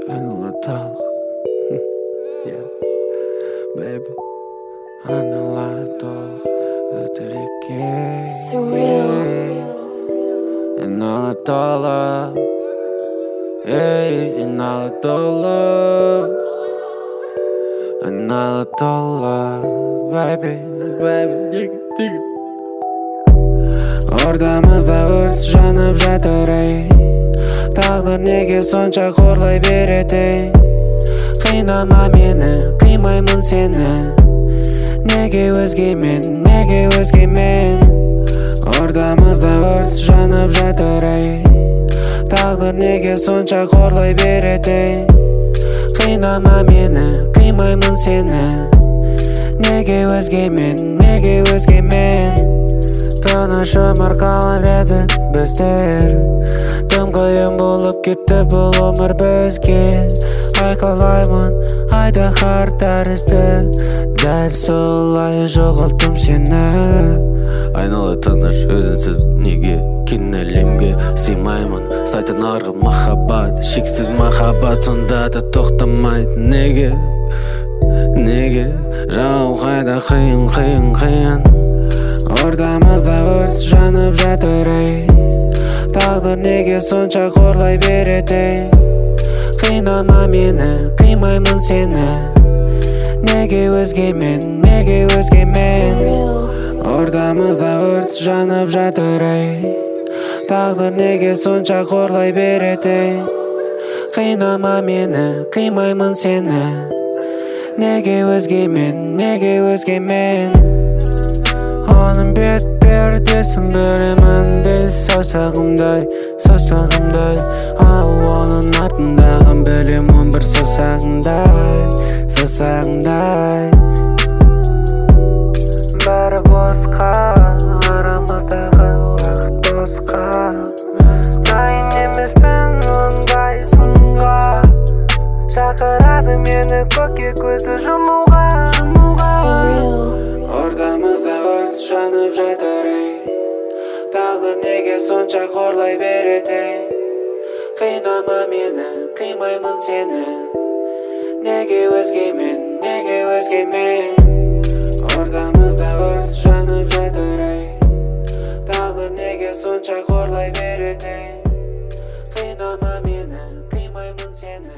Unutалық Yeah, baby Unutалық өтер екен Unutалық Unutалық Baby Ортамызда өрт жанып жатыр Тағдыр неге сонша қорлай береді Қинама мені, қимаймын сені Неге өзгемен Ортамызда өрт жанып жатыр Тағдыр неге сонша қорлай береді Қинама мені, қимаймын сені Неге өзгемен Тыныш өмір қалып еді біздер Тым қиын болып кетті бұл өмір бізге Айқайлаймын айдаһар тәрізді Дәл солай жоғалттым сені Айнала тыныш өзінсіз неге Кенелемге сыймаймын Сайтын арғы махаббат Шексіз махаббат сонда да тоқтамайды Неге Жау қайда қиын Ортамызда өрт жанып жатыр Тағдыр неге сонша қорлай береді Қинама мені, қимаймын сені Неге өзгемен Ортамызда өрт жанып жатыр Тағдыр неге сонша қорлай береді Қинама мені, қимаймын сені Неге өзгемен Оның бет пердесін беремін Бес саусағымдай Ал оның артындағын білем 11 саусағымдай Бәрі босқа Арамыздағы уақыт босқа Дайын емеспін ондай сынға Шақырады мені көкке көзді жұмуға Ортамызда өрт жанып жатыр Тағдыр неге сонша қорлай береді Қинама мені, қимаймын сені Неге өзгемен Ортамызда өрт жанып жатыр Тағдыр неге сонша қорлай береді Қинама мені, қимаймын сені